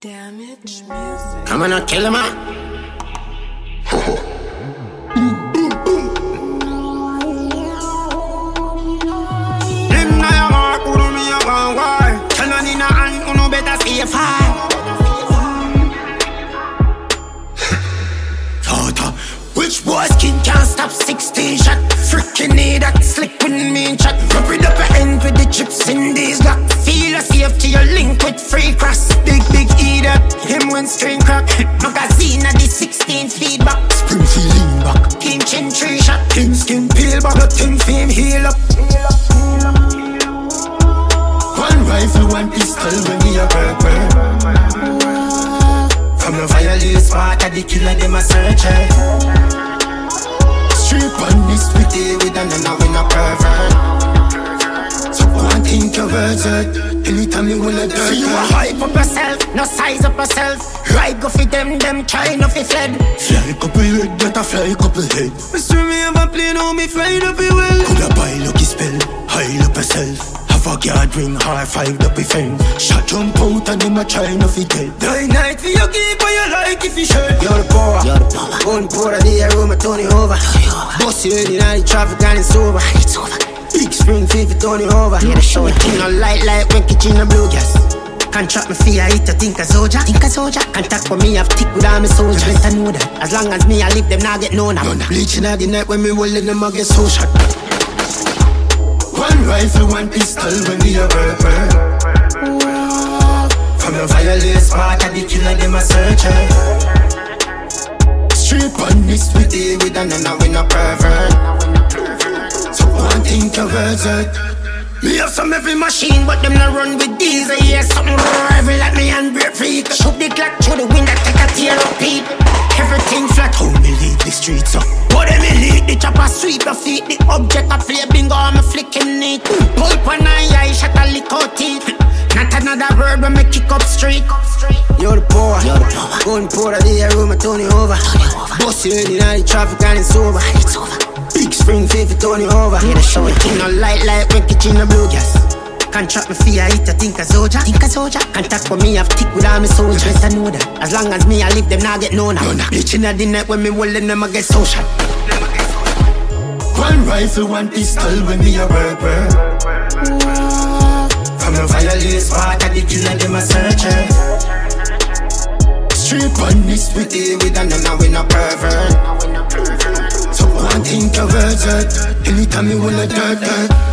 Damage music. Come on, kill him, man. Them na ya mark, uno me a one war. Turn on in a hand, uno better stay far. Thought, which boy skin can't stop 16 shot? Freaking need that slick with me chat. Rub it up your end with the chips in these lock. Feel a safety, your link with free cross. Big E that, him when string crack. Magazine at the 16 feedback. Spring feeling back. King chin tree shot. King skin peel back. Got him fame heal up. One rifle, one pistol when we a work. From the violate spot at the killer, them a search. Strip on this pretty with a nana when a pervert. So one think your words hurt. Anytime you wanna dirt. So you a hype up yourself, no size up yourself. Right go for them try not fi fled. Fly couple head, that a fly couple head. Mr. me have a plane, how me fly up it well. Coulda buy lucky spell, hide up yourself. Have a guard ring, high five up your friend. Shot jump out and them a try not fi dead. Die night for your keep what you like if you should. You're the power, gun pour the air room, turn it over. Boss you in the traffic and it's over. Big spring feet for turn it over. Yeah, the show it in a light like when kitchen a blue gas. Can't trap me fear, I hit a think a soldier. Can't talk for me, I've tick with all my soldiers. Better know that, as long as me I live them now get known. Bleaching at the night when me rolling them I get so shot. One rifle, one pistol when we a work. From the violate spot at the killer them a search. Strip on this with a nana when a pervert. So one think your words hurt. Me have some heavy machine, but them not run with these. I hear something heavy like me and break freak. Shoot the clock through the window, take a tear up people. Everything flat, how me leave the streets up. But them me lead the chopper, sweep your feet. The object I play bingo, I'm a flicking it. Pulp on eye, shot a lick out teeth. Not another word when me kick up street. You're the power, gun pour the air room, turn it over. Boss you in the traffic and it's over. Big spring feet for turn it over. Yeah, the show it in a light like when kitchen a blue gas. Can't trap me fear, I hit a think a soldier. Can't talk for me, I've tick with all my soldiers. Better know that, as long as me I live them now get known. Bleaching at the night when me holding them I get so shot. One rifle, one pistol when me a work. From the violate spot at the killer them a search. Strip on this with a nana when a pervert. So one think your words hurt. Anytime you wanna dirt.